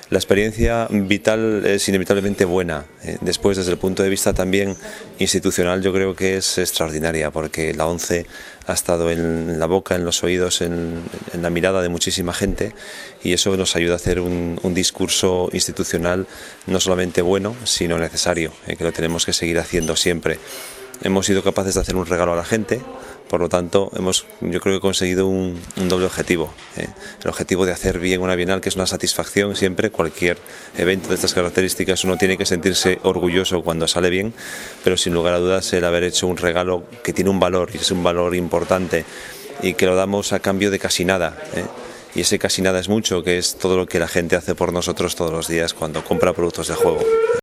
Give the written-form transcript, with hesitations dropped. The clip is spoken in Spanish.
La experiencia vital es inevitablemente buena. Después, desde el punto de vista también institucional, yo creo que es extraordinaria, porque la ONCE ha estado en la boca, en los oídos, en la mirada de muchísima gente, y eso nos ayuda a hacer un discurso institucional no solamente bueno, sino necesario, que lo tenemos que seguir haciendo siempre. Hemos sido capaces de hacer un regalo a la gente. Por lo tanto, yo creo que conseguido un doble objetivo. El objetivo de hacer bien una Bienal, que es una satisfacción siempre. Cualquier evento de estas características uno tiene que sentirse orgulloso cuando sale bien, pero sin lugar a dudas el haber hecho un regalo que tiene un valor, y es un valor importante, y que lo damos a cambio de casi nada. Y ese casi nada es mucho, que es todo lo que la gente hace por nosotros todos los días cuando compra productos de juego.